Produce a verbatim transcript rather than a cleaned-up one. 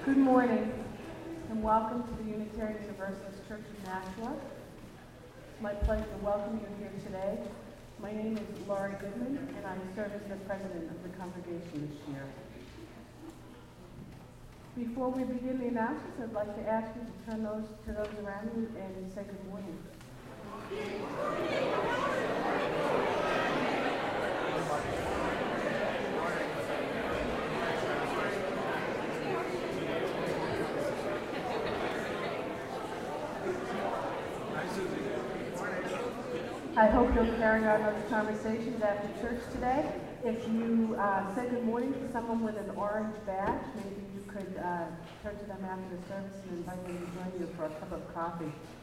Good morning, and welcome to the Unitarian Universalist Church of Nashua. It's my pleasure to welcome you here today. My name is Laurie Goodman, and I serve as the president of the congregation this year. Before we begin the announcements, I'd like to ask you to turn those to those around you and say good morning. I hope you'll carry on those conversations after church today. If you uh, say good morning to someone with an orange badge, maybe you could uh, turn to them after the service and invite them to join you for a cup of coffee.